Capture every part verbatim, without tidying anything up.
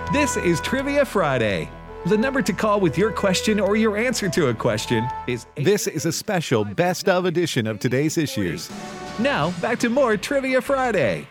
This is Trivia Friday. The number to call with your question or your answer to a question is... This is a special best of edition of today's issues. Now, back to more Trivia Friday.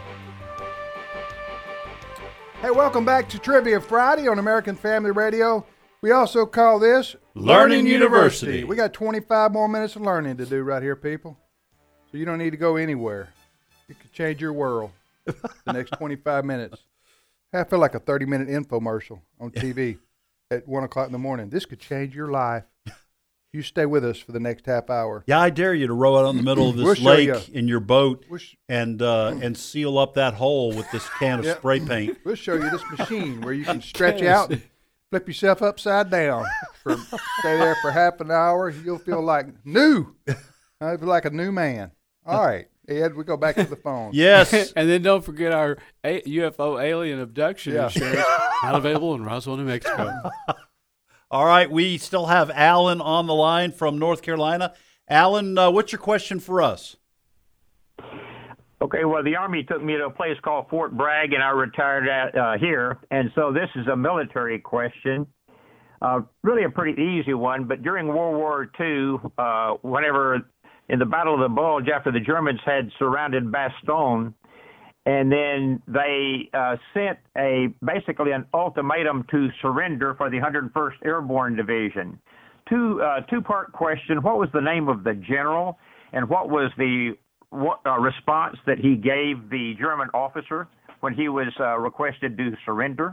Hey, welcome back to Trivia Friday on American Family Radio. We also call this Learning University. We got twenty-five more minutes of learning to do right here, people. So you don't need to go anywhere. It could change your world the next twenty-five minutes. I feel like a thirty-minute infomercial on T V at one o'clock in the morning. This could change your life. You stay with us for the next half hour. Yeah, I dare you to row out in the middle of this We'll lake you. in your boat We'll sh- and uh, and seal up that hole with this can of Yep. spray paint. We'll show you this machine where you can stretch out and flip yourself upside down. For, stay there for half an hour. You'll feel like new. I feel like a new man. All right, Ed, we go back to the phone. Yes. And then don't forget our a- U F O alien abduction Yeah. insurance, not available in Roswell, New Mexico. All right, we still have Alan on the line from North Carolina. Alan, uh, what's your question for us? Okay, well, the Army took me to a place called Fort Bragg, and I retired at, uh, here. And so this is a military question, uh, really a pretty easy one. But during World War Two, uh, whenever in the Battle of the Bulge, after the Germans had surrounded Bastogne, and then they uh, sent a basically an ultimatum to surrender for the one hundred first Airborne Division. Two uh, two-part question: what was the name of the general, and what was the what, uh, response that he gave the German officer when he was uh, requested to surrender?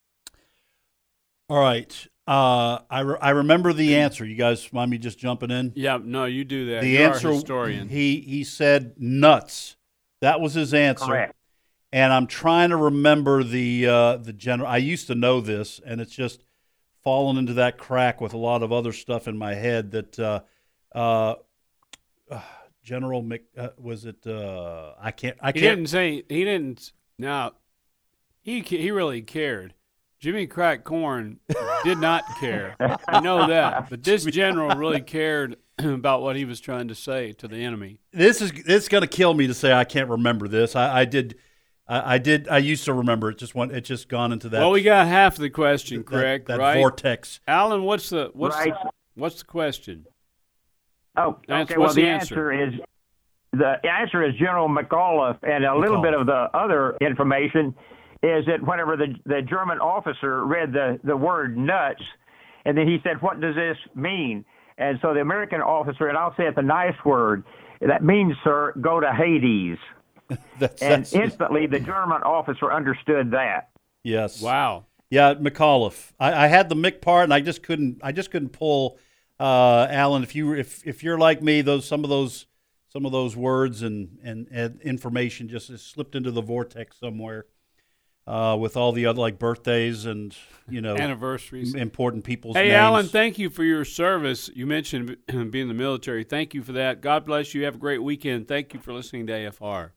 All right. Uh, I, re- I remember the answer. You guys mind me just jumping in? Yeah, no, you do that. The You're our answer, historian. he he said nuts. That was his answer. Correct. And I'm trying to remember the uh, the general. I used to know this, and it's just fallen into that crack with a lot of other stuff in my head. That uh, uh, uh, General Mc uh, was it? Uh, I can't. I He can't. didn't say he didn't. Now, he he really cared. Jimmy Crack Corn did not care. I know that, but this general really cared about what he was trying to say to the enemy. This is it's going to kill me to say I can't remember this. I, I did. I, I did. I used to remember it. Just went. It just gone into that. Well, we got half the question that, correct, that right? vortex. Alan, what's the what's Right. the, what's the question? Oh, That's- okay. what's Well, the the answer? answer is the answer is General McAuliffe, and a little bit of the other information is that whenever the the German officer read the the word nuts, and then he said, "What does this mean?" And so the American officer, and I'll say it the nice word, that means, sir, go to Hades. That's, And that's instantly, the German officer understood that. yes. Wow. Yeah, McAuliffe. I, I had the Mick part, and I just couldn't. I just couldn't pull. Uh, Alan, if you if if you're like me, those some of those some of those words and and, and information just slipped into the vortex somewhere. Uh, with all the other like birthdays and you know Anniversaries. important people's Hey, names. Alan, thank you for your service. You mentioned being in the military. Thank you for that. God bless you. Have a great weekend. Thank you for listening to A F R.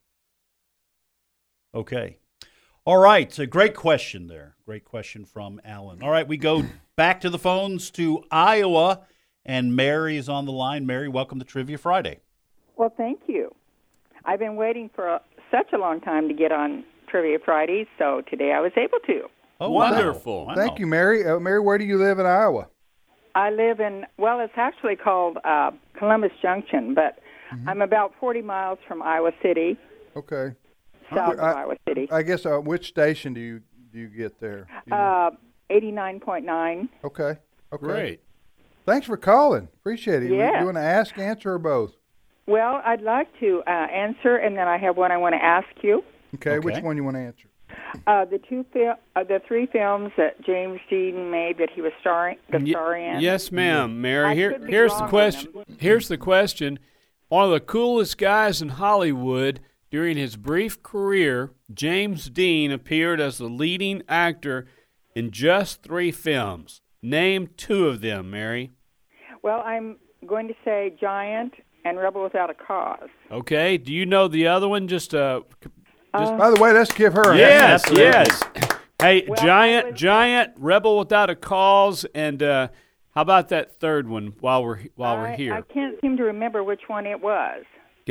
Okay. All right. A great question there. Great question from Alan. All right. We go back to the phones to Iowa, and Mary is on the line. Mary, welcome to Trivia Friday. Well, thank you. I've been waiting for a, such a long time to get on Trivia Friday, so today I was able to. Oh, Wonderful. Wow. Thank you, Mary. Uh, Mary, where do you live in Iowa? I live in, well, it's actually called uh, Columbus Junction, but Mm-hmm. I'm about forty miles from Iowa City, Okay. south of I- Iowa City. I guess uh, which station do you do you get there? Do you know? Uh, eighty-nine point nine. okay. Okay. Great. Thanks for calling. Appreciate it. Yeah. You want to ask, answer, or both? Well, I'd like to uh, answer, and then I have one I want to ask you. Okay. Which Okay. one you want to answer? Uh, the two fil- uh, the three films that James Dean made that he was starring the Ye- star in. Yes, ma'am, Mary. I Here, could be here's wrong the on question. them. Here's the question. One of the coolest guys in Hollywood during his brief career, James Dean appeared as the leading actor in just three films. Name two of them, Mary. Well, I'm going to say Giant and Rebel Without a Cause. Okay. Do you know the other one? Just uh, just By the way, let's give her. a yes, hand. yes. Hey, Well, Giant, I was- Giant, Rebel Without a Cause, and uh, how about that third one? While we're while we're I, here, I can't seem to remember which one it was.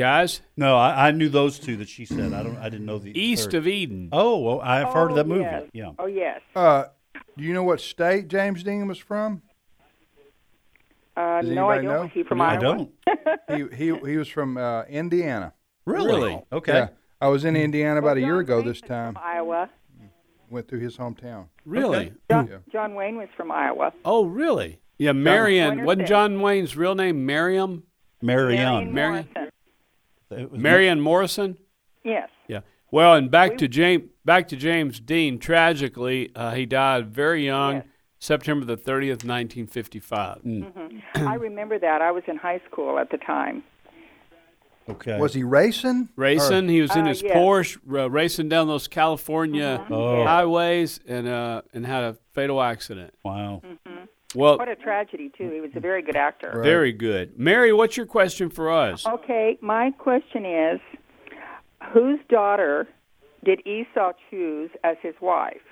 guys. No, I, I knew those two that she said. I don't. I didn't know the East third. of Eden. Oh, well, I've Oh, heard of that movie. yes. Yeah. Oh, yes. Uh, do you know what state James Dean was from? Uh, Does no, I anybody don't. know? Is he from No, I Iowa? don't. He he he was from uh, Indiana. Really? Really? Okay. Yeah, I was in Indiana about Well, a year John ago Wayne this was time. From Iowa. Went through his hometown. Really? Okay. John, Yeah. John Wayne was from Iowa. Oh, really? Yeah, Marion. Winter Wasn't Day. John Wayne's real name Miriam? Marianne. Marion. Morrison. It was- Marion Morrison? Yes. Yeah. Well, and back to James back to James Dean. Tragically, uh, he died very young, Yes. September the thirtieth, nineteen fifty-five. I remember that. I was in high school at the time. Okay. Was he racing? Racing, he was in Uh, his yes. Porsche, uh, racing down those California Oh. highways, and uh, and had a fatal accident. Wow. Well, What a tragedy, too. He was a very good actor. Right. very good. Mary, what's your question for us? Okay, my question is, whose daughter did Esau choose as his wife?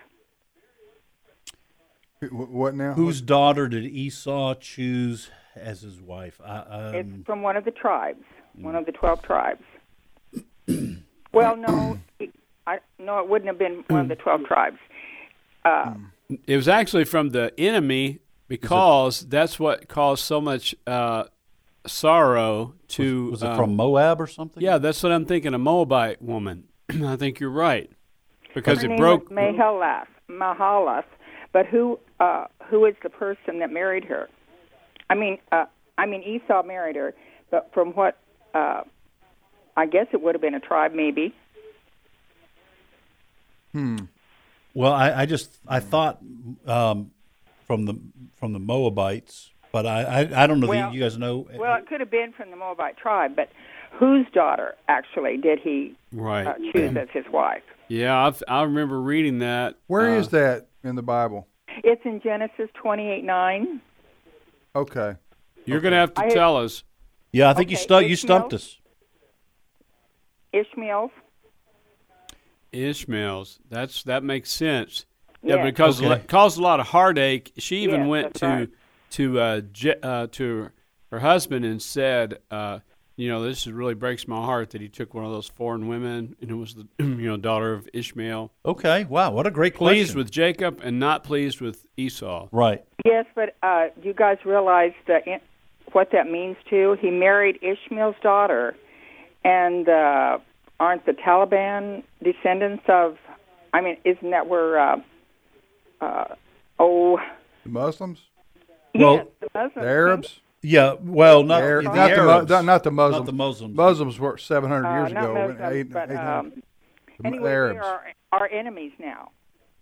Wh- What now? Whose daughter did Esau choose as his wife? I, um, It's from one of the tribes, one of the twelve tribes. Well, no, it, I, no, it wouldn't have been one of the twelve tribes. Uh, It was actually from the enemy because that's what caused so much uh, sorrow to. was it um, from Moab or something? Yeah, that's what I'm thinking. A Moabite woman. I think you're right because her it name broke. was Mahalath, Mahalath, but who uh, who is the person that married her? I mean, uh, I mean Esau married her, but from what uh, I guess it would have been a tribe, maybe. Hmm. Well, I, I just I thought um, from the from the Moabites, but I I, I don't know. Well- that you guys know? Well, it could have been from the Moabite tribe, but whose daughter actually did he Right. uh, choose as his wife? Yeah, I've, I remember reading that. Where uh, is that in the Bible? It's in Genesis twenty-eight nine. Okay. You're going to have to I- tell us. Yeah, I think you Okay, stumped you Ishmael? stumped us. Ishmael's. Ishmael's. That's that makes sense. Yeah, Yes. because Okay. it caused a lot of heartache. She even Yes, went that's to right. to uh, Je- uh, to her husband and said, uh, you know, this really breaks my heart that he took one of those foreign women and it was the you know daughter of Ishmael. Okay, wow, what a great Pleased question. with Jacob and not pleased with Esau. Right. Yes, but uh, do you guys realize that in, what that means too? He married Ishmael's daughter, and uh, aren't the Taliban descendants of? I mean, isn't that where? Uh, uh, oh, The Muslims? Well, yes, the Muslims. The Arabs? Yeah, well, not Arab- the, not, the, Mu- Arabs. not, not the Muslims. Not the Muslims. Muslims were seven hundred Uh, years not ago. Muslims, eight- but eight hundred. um, The anyway, Arabs. they are our enemies now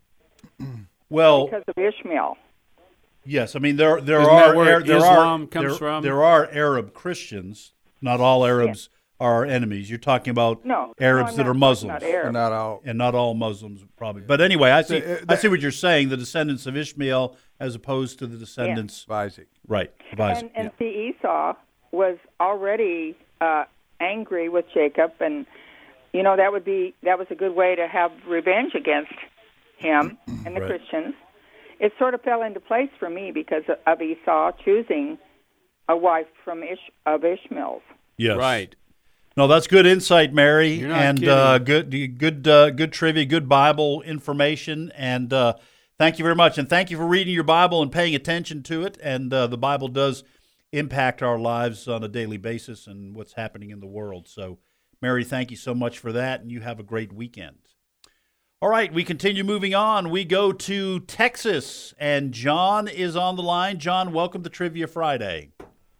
Well, because of Ishmael. yes, I mean there there Isn't are that where Ar- there Islam are comes there, from? there are Arab Christians. Not all Arabs are our enemies. You're talking about No, Arabs no, that I'm are not- Muslims. Not They're Arab. not all. And not all Muslims, probably. But anyway, I see. The- uh, I see what you're saying. The descendants of Ishmael, as opposed to the descendants, Of Isaac. right? Of Isaac. And, and yeah. see, Esau was already uh, angry with Jacob, and you know that would be that was a good way to have revenge against him and the Right. Christians. It sort of fell into place for me because of Esau choosing a wife from Ish, of Ishmael's. Yes. Right. No, that's good insight, Mary, You're not and kidding. uh, good, good, uh, good trivia, good Bible information, and uh, thank you very much. And thank you for reading your Bible and paying attention to it. And uh, the Bible does impact our lives on a daily basis and what's happening in the world. So, Mary, thank you so much for that, and you have a great weekend. All right, we continue moving on. We go to Texas, and John is on the line. John, welcome to Trivia Friday.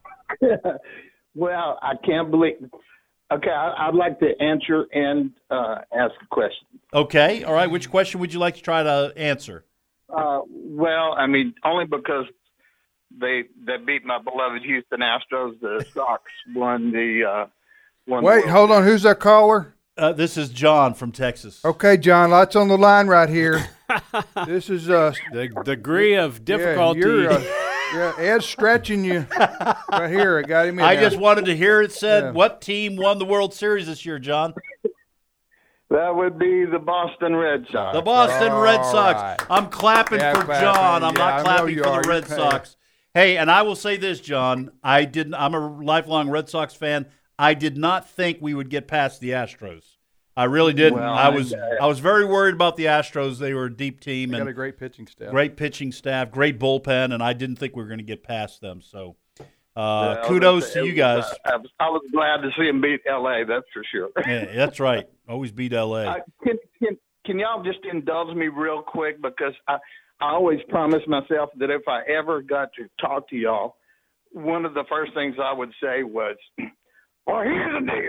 Well, I can't believe. Okay, I, I'd like to answer and uh, ask a question. Okay, all right. Which question would you like to try to answer? Uh, well, I mean, only because they they beat my beloved Houston Astros. The Sox won the. Uh, won the Wait, World hold on. Who's that caller? Uh, this is John from Texas. Okay, John, lots on the line right here. This is uh, The degree of difficulty. Yeah, you're, uh, yeah, Ed's stretching you right here. I got him in I there. just wanted to hear it said, Yeah. what team won the World Series this year, John? That would be the Boston Red Sox. The Boston All Red Sox. right. I'm clapping Yeah, for clapping. John. I'm Yeah, I not know clapping you for are. the Red You're Sox. Hey, and I will say this, John. I didn't. I'm a lifelong Red Sox fan. I did not think we would get past the Astros. I really didn't. Well, I was I- I was very worried about the Astros. They were a deep team They got and a great pitching staff. great pitching staff, great bullpen, and I didn't think we were going to get past them. So, uh, Well, kudos to it you was, guys. uh, I, was, I was glad to see him beat L A. That's for sure. Yeah, that's right. Always beat L A. Uh, can, can can y'all just indulge me real quick, because I I always promise myself that if I ever got to talk to y'all, one of the first things I would say was, "Well, here's the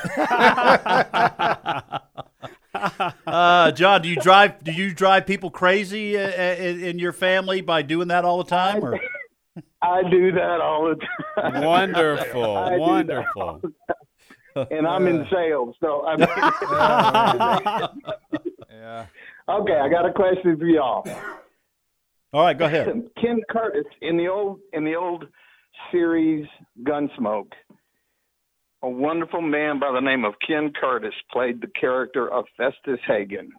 deal." Uh, John, do you drive? Do you drive people crazy uh, in, in your family by doing that all the time? Or I do that all the time. Wonderful, I do that wonderful. all the time. And I'm in sales, so I mean, Yeah. okay. I got a question for y'all. all right, go ahead. Ken Curtis in the old in the old series Gunsmoke, a wonderful man by the name of Ken Curtis played the character of Festus Hagen.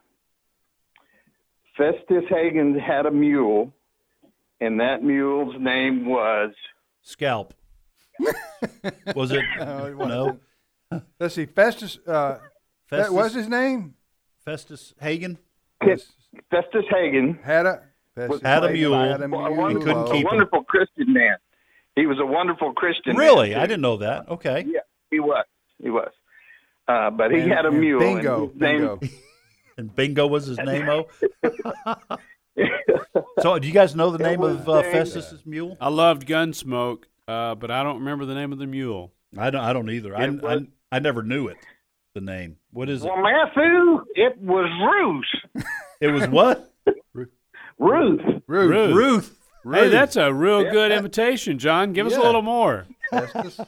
Festus Hagen had a mule, and that mule's name was Scalp. Was it? No, it No. Let's see. Festus. Uh, that Festus, was his name. Festus Hagen. Ken, Festus Hagen. Had a Festus Had a Hagen mule. Had a A mule. wonderful, couldn't a keep him. wonderful Christian man. He was a wonderful Christian. Really? man, I too. didn't know that. Okay. Yeah, he was. He was. Uh, but he And- had a and mule. and Bingo. his name- Bingo. And Bingo was his name-o. So, do you guys know the name was of uh, named- Festus's mule? I loved Gunsmoke, uh, but I don't remember the name of the mule. I don't. I don't either. I, It was- I I never knew it. The name. What is it? Well, Matthew, it was Ruth. It was what? Ruth. Ruth. Ruth. Ruth. Hey, that's a real good invitation, John. Give us a Yeah. little more. Festus.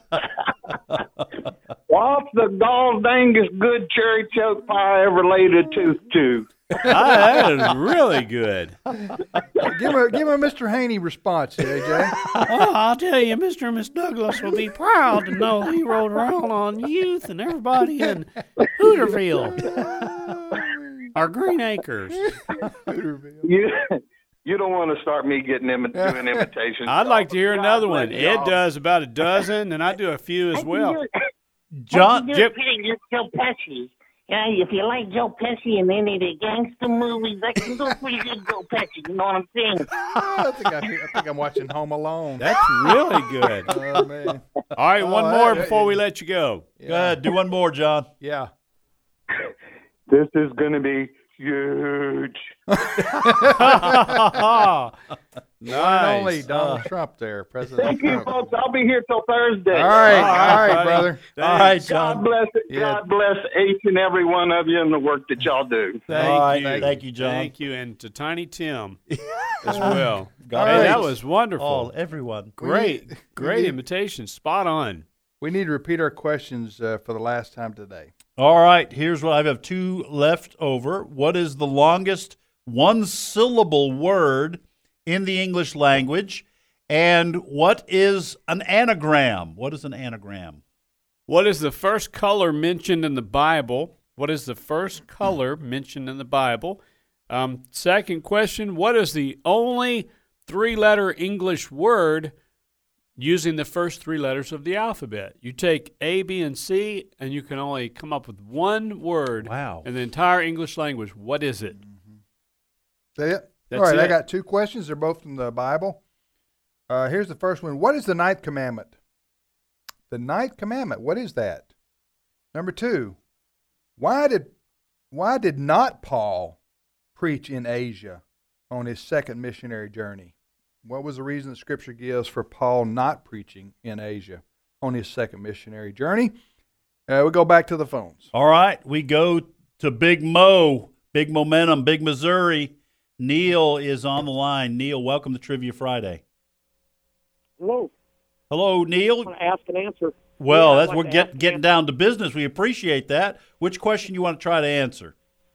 What's the gall dangest good cherry choke pie ever laid a tooth to? Ah, that is really good. give him a give him a Mister Haney response, A J. Oh, I'll tell you, Mister and Miss Douglas will be proud to know he rode around on Youth and everybody in Hooterville or Green Acres. You, you don't want to start me getting imi- doing imitations. I'd like to hear God another bless one. y'all. Ed does about a dozen, and I do a few as well. John. You Jip- pretty good Joe Pesci. Yeah, if you like Joe Pesci in any of the gangster movies, that can go pretty good Joe Pesci. You know what I'm saying? I think I, I think I'm watching Home Alone. That's really good. Oh man. All right, one Oh, more that- before we let you go. Go ahead. Do one more, John. Yeah. This is going to be huge. One and only Nice. Donald Trump there, President Thank you, Trump. folks. I'll be here till Thursday. All right, All right, all right, buddy. brother. All right, God John. bless it. Yeah. God bless each and every one of you in the work that y'all do. Thank All right, you. thank you, John. Thank you, and to Tiny Tim as well. God Hey, bless. that was wonderful. All everyone. Great, We great need- invitation. Spot on. We need to repeat our questions uh, for the last time today. All right, here's what I have two left over. What is the longest one syllable word in the English language? And what is an anagram? What is an anagram? What is the first color mentioned in the Bible? What is the first color mentioned in the Bible? Um, second question, what is the only three-letter English word using the first three letters of the alphabet? You take A, B, and C, and you can only come up with one word Wow. in the entire English language. What is it? Is that it? That's All right, I it. got two questions. They're both from the Bible. Uh, here's the first one. What is the ninth commandment? The ninth commandment. What is that? Number two. Why did why did not Paul preach in Asia on his second missionary journey? What was the reason that Scripture gives for Paul not preaching in Asia on his second missionary journey? Uh, we go back to the phones. All right, we go to Big Mo, Big Momentum, Big Missouri. Neil is on the line. Neil, welcome to Trivia Friday. Hello. Hello, I Neil. want to ask and answer. Well, Yeah, I'd that's like we're to get, ask getting and down to business. We appreciate that. Which question you want to try to answer?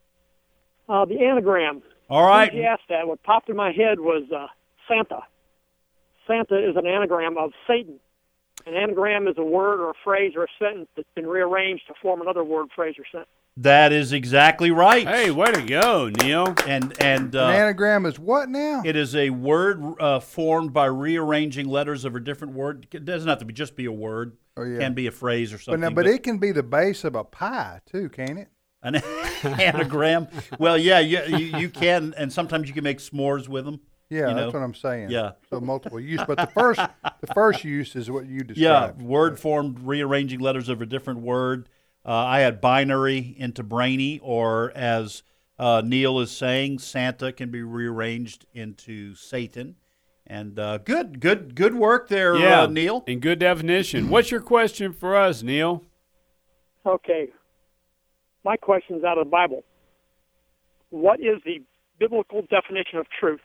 Uh, the anagram. All right. As soon as you asked that, what popped in my head was uh, Santa. Santa is an anagram of Satan. An anagram is a word or a phrase or a sentence that's been rearranged to form another word, phrase, or sentence. That is exactly right. Hey, way to go, Neil. And and An uh, anagram is what now? it is a word uh, formed by rearranging letters of a different word. It doesn't have to be just be a word. Oh, yeah. can be a phrase or But, something. now, but it can be the base of a pie too, can't it? An anagram. Well, yeah, you, you you can, and sometimes you can make s'mores with them. Yeah, you know? that's what I'm saying. Yeah. So multiple use, but the first the first use is what you Yeah, described. word formed, rearranging letters of a different word. Uh, I had binary into brainy, or as uh, Neil is saying, Santa can be rearranged into Satan. And uh, good, good, good work there, Yeah, uh, Neil. and good definition. What's your question for us, Neil? Okay. My question's out of the Bible. What is the biblical definition of truth?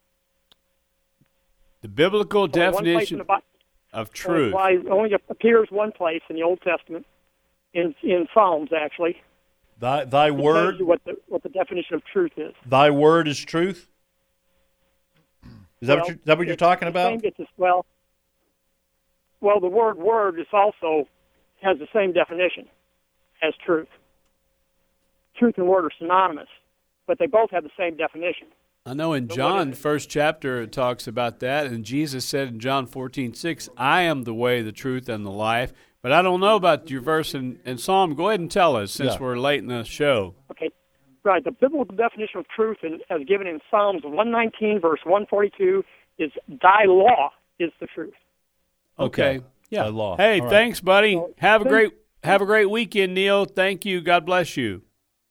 The biblical Only one place in definition the Bi- of truth. Only, only appears one place in the Old Testament, in in Psalms actually. Thy, thy It tells word, you what the what the definition of truth is. thy word is truth. Is that Well, what you're, is that what you're it's talking the about? same- it's just- well, well, the word "word" is also has the same definition as truth. Truth and word are synonymous, but they both have the same definition. I know in So what John, is it? first chapter, it talks about that, and Jesus said in John fourteen six, I am the way, the truth, and the life. But I don't know about your verse in, in Psalm. Go ahead and tell us, since Yeah. we're late in the show. Okay, right. The biblical definition of truth, in, as given in Psalms one nineteen, verse one forty-two, is "Thy law is the truth." Okay. Yeah. By law. Hey, All right. thanks, buddy. Well, Have a thank- great have a great weekend, Neil. Thank you. God bless you.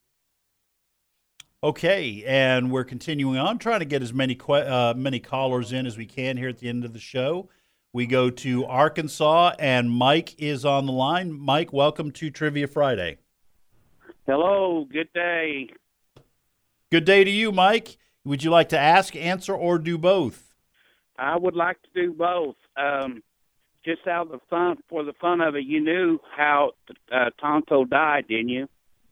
Okay, and we're continuing on, trying to get as many que- uh, many callers in as we can here at the end of the show. We go to Arkansas, and Mike is on the line. Mike, welcome to Trivia Friday. Hello, good day. Good day to you, Mike. Would you like to ask, answer, or do both? I would like to do both. Um, just out of the fun, for the fun of it, you knew how uh, Tonto died, didn't you?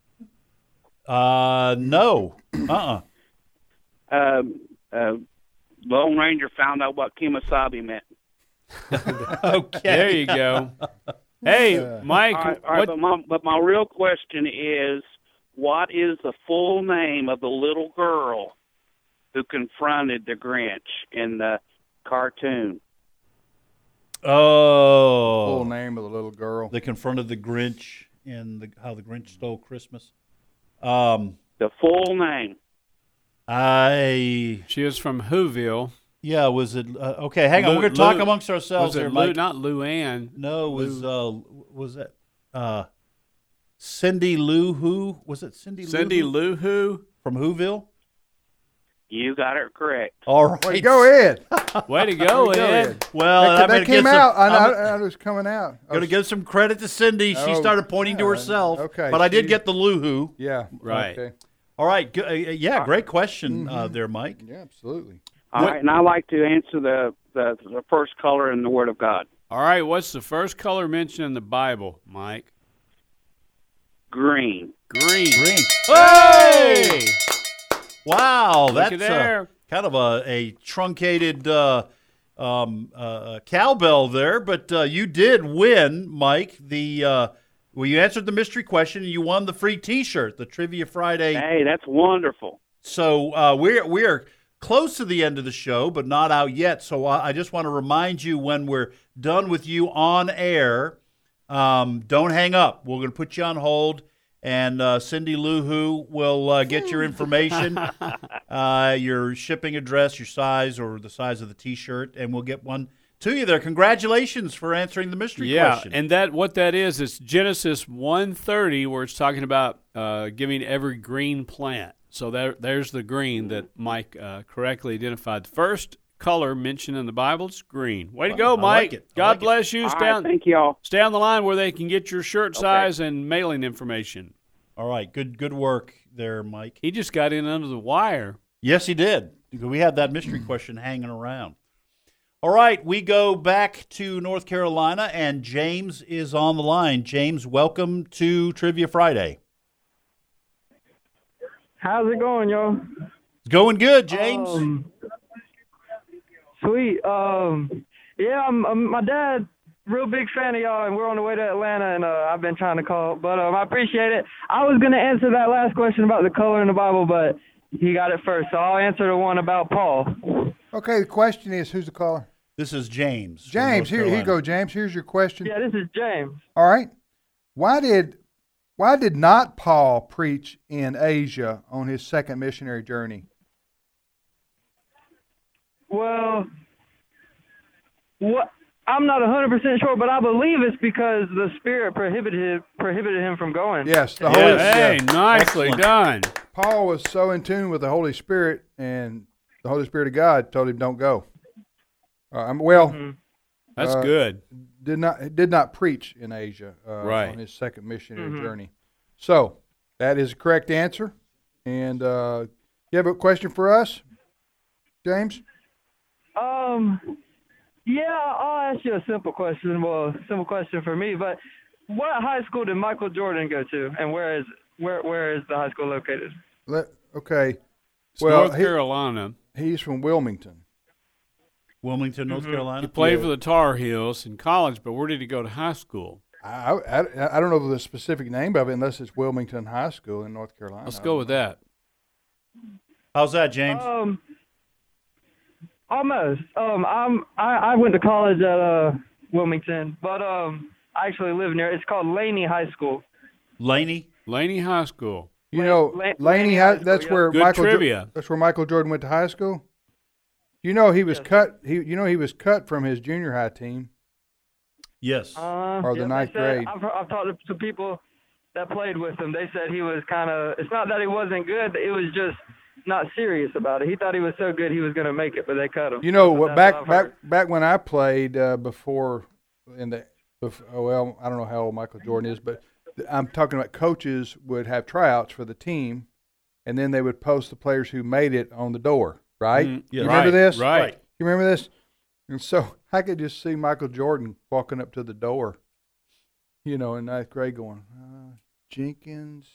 Uh, no. Uh-uh. Um, uh, Lone Ranger found out what Kemosabe meant. Okay. There you go. Hey, Mike. All right, all right, what, but, my, but my real question is, what is the full name of the little girl who confronted the Grinch in the cartoon? Oh. Full name of the little girl. They confronted the Grinch in the, How the Grinch Stole Christmas. Um, The full name. I she was from Whoville. yeah. Was it uh, okay? Hang on, Lou- we're going to talk Lou- amongst ourselves was it here, Lou, Mike. not Luann. No, it was uh, was that uh, Cindy Lou Who? Was it Cindy? Cindy Lou Lou Who? from Whoville? You got it correct. All right. Way to go, Ed. Way to go, Way to go, Ed. Ed. Well, that, I'm that gonna came give some- out. I, I'm- I, I was coming out. I Going to was- give some credit to Cindy. She Oh, started pointing to yeah, herself. okay, But I did she- get the Lou Who. Yeah. Right. Okay. All right. Good. Uh, yeah, great question uh, there, Mike. Yeah, absolutely. All right, and I like to answer the, the the first color in the Word of God. All right, what's the first color mentioned in the Bible, Mike? Green. Green. Green. Hey! Wow, Look that's at there. uh, kind of a, a truncated uh, um, uh, cowbell there, but uh, you did win, Mike. The uh, well, you answered the mystery question, and you won the free T-shirt, the Trivia Friday. Hey, that's wonderful. So uh, we're we're close to the end of the show, but not out yet. So I, I just want to remind you, when we're done with you on air, um, don't hang up. We're going to put you on hold, and uh, Cindy Lou Who will uh, get your information, uh, your shipping address, your size, or the size of the T-shirt, and we'll get one to you there. Congratulations for answering the mystery Yeah, question. and that what that is, it's Genesis one thirty, where it's talking about uh, giving every green plant. So there, there's the green that Mike uh, correctly identified. The first color mentioned in the Bible is green. Way to Wow, go, I Mike. like it. I God like it. bless you. All Stay right, on, thank y'all. stay on the line where they can get your shirt size and mailing information. All right, good good work there, Mike. He just got in under the wire. Yes, he did. We had that mystery question hanging around. All right, we go back to North Carolina, and James is on the line. James, welcome to Trivia Friday. How's it going, yo? It's going good, James. Um, sweet. Um, yeah, I'm, I'm my dad, real big fan of y'all, and we're on the way to Atlanta, and uh, I've been trying to call, but um, I appreciate it. I was gonna answer that last question about the color in the Bible, but he got it first, so I'll answer the one about Paul. Okay, the question is, who's the caller? This is James. from James, North here, here you Carolina. go, James. Here's your question. Yeah, this is James. All right. Why did why did not Paul preach in Asia on his second missionary journey? Well, what I'm not one hundred percent sure, but I believe it's because the Spirit prohibited prohibited him from going. Yes, the Yeah, Holy hey, yeah. nicely Excellent. done. Paul was so in tune with the Holy Spirit, and the Holy Spirit of God told him, "Don't go." Uh, I'm- well, Mhm. That's uh, good. did not did not preach in Asia uh, Right. on his second missionary Mhm. journey. So that is a correct answer. And uh, you have a question for us, James? Um, yeah, I'll ask you a simple question. Well, simple question for me, but what high school did Michael Jordan go to, and where is where where is the high school located? Let, okay. It's well, North he- Carolina. he's from Wilmington. Wilmington, North Mhm. Carolina. He played Yeah. for the Tar Heels in college, but where did he go to high school? I, I, I don't know the specific name of it unless it's Wilmington High School in North Carolina. Let's I go don't with know. that. How's that, James? Um, almost. Um, I'm I, I went to college at uh Wilmington, but um, I actually live near. It's called Laney High School. Laney? Laney High School. You know, La- Laney, Laney High, High that's School, where yeah. Good Michael. Jo- trivia. that's where Michael Jordan went to high school. You know he was Yes. cut. He, you know he was cut from his junior high team. Yes. Uh, Or the yeah, they ninth said- grade. I've, I've talked to some people that played with him. They said he was kind of. It's not that he wasn't good. It was just not serious about it. He thought he was so good he was going to make it, but they cut him. You know But what? that's Back what I've back heard. back when I played uh, before in the bef- oh, well, I don't know how old Michael Jordan is, but th- I'm talking about coaches would have tryouts for the team, and then they would post the players who made it on the door. Right? Mm, You yeah. remember right, this? Right. You remember this? And so I could just see Michael Jordan walking up to the door, you know, in ninth grade, going, uh, "Jenkins,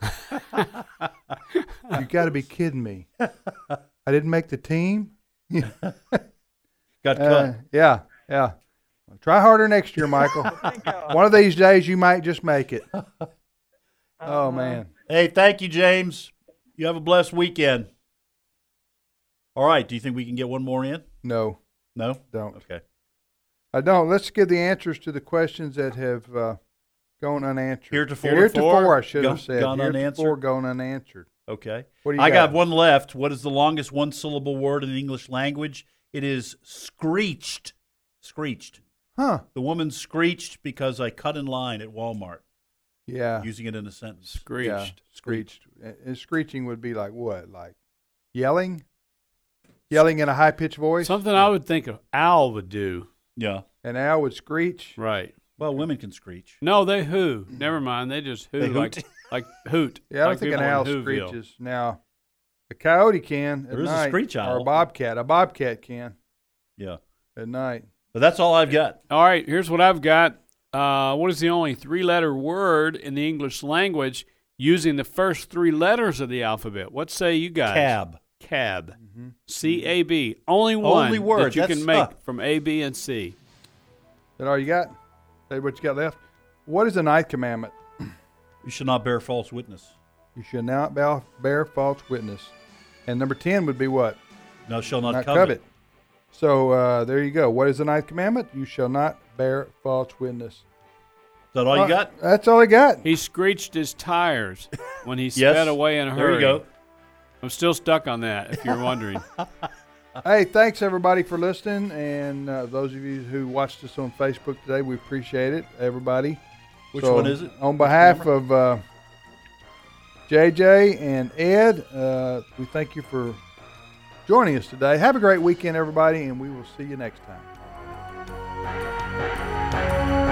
you got to be kidding me! I didn't make the team." Got cut. Uh, yeah, yeah. Try harder next year, Michael. Thank y'all. One of these days, you might just make it. Oh Uh-huh. man, Hey, thank you, James. You have a blessed weekend. All right. Do you think we can get one more in? no, No? don't. Okay. I don't. Let's give the answers to the questions that have uh, gone unanswered. Heretofore. Heretofore, I should Gone- have said. gone Heretofore, unanswered? gone unanswered. Okay. What do you I got? got one left. What is the longest one syllable word in the English language? It is screeched. Screeched. Huh? The woman screeched because I cut in line at Walmart, Yeah. using it in a sentence. Screeched. Yeah, screeched. And screeching would be like what? Like yelling? Yelling in a high pitched voice? Something I would think of Al would do. Yeah. An owl would screech. Right. Well, women can screech. No, they hoo. Never mind. They just hoo They like hoot. like hoot. Yeah, I don't like think an people in owl Whoville. screeches. Now, a coyote can at There is a night. screech Or owl. a bobcat. A bobcat can Yeah. at night. But that's all I've got. All right, here's what I've got. Uh, what is the only three-letter word in the English language using the first three letters of the alphabet? What say you guys? Cab. Cab. Mm-hmm. C A B. Only one Only word. that you That's can make tough. from A, B, and C. Is that all you got? Say what you got left. What is the ninth commandment? You should not bear false witness. You shall not bear, bear false witness. And number ten would be what? Thou shalt not, Not covet. covet. So uh, there you go. What is the ninth commandment? You shall not bear false witness. Is that all Uh, you got? That's all I got. He screeched his tires when he Yes. sped away in a There hurry. you go. I'm still stuck on that, if you're wondering. Hey, thanks everybody for listening, and uh, those of you who watched us on Facebook today, we appreciate it, everybody. Which So, one is it? On behalf of uh, J J and Ed, uh, we thank you for joining us today. Have a great weekend, everybody, and we will see you next time.